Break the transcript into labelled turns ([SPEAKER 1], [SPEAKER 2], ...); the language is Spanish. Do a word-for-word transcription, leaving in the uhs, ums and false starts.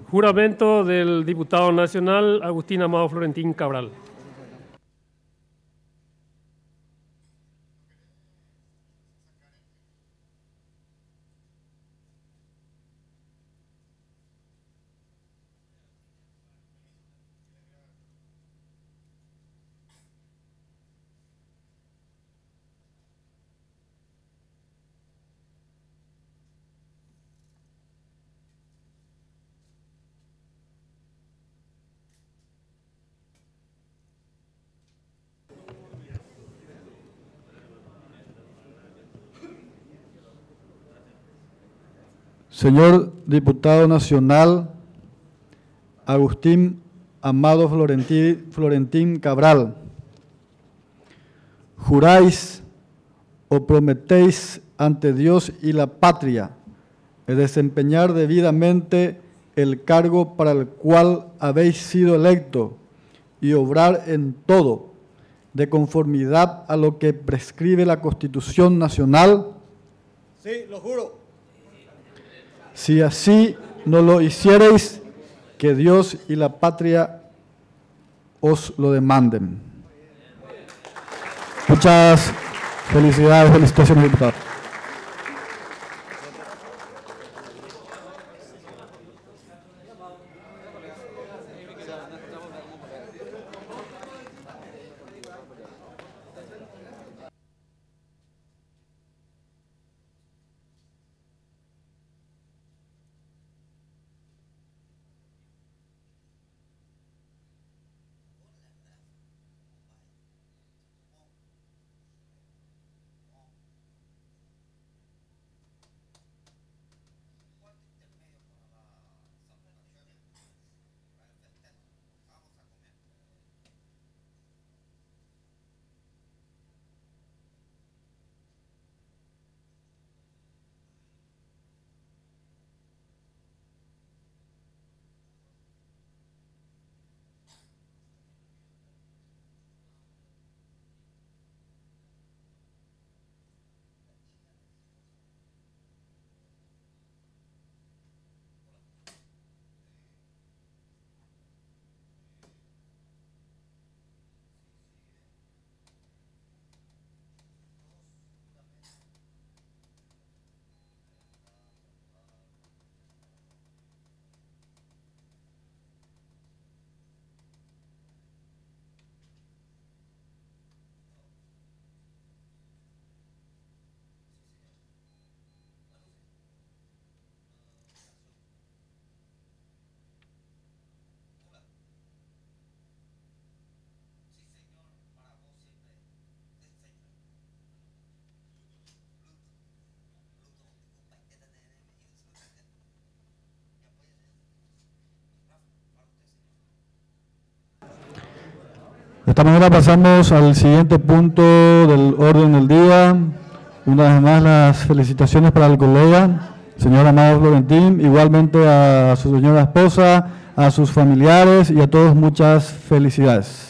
[SPEAKER 1] Juramento del diputado nacional Agustín Amado Florentín Cabral.
[SPEAKER 2] Señor diputado nacional Agustín Amado Florentín, Florentín Cabral, ¿juráis o prometéis ante Dios y la patria de desempeñar debidamente el cargo para el cual habéis sido electo y obrar en todo de conformidad a lo que prescribe la Constitución Nacional?
[SPEAKER 3] Sí, lo juro.
[SPEAKER 2] Si así no lo hiciereis, que Dios y la patria os lo demanden. Muchas felicidades, felicitaciones, diputado. De esta manera pasamos al siguiente punto del orden del día. Una vez más las felicitaciones para el colega, señor Amado Florentín, igualmente a su señora esposa, a sus familiares y a todos muchas felicidades.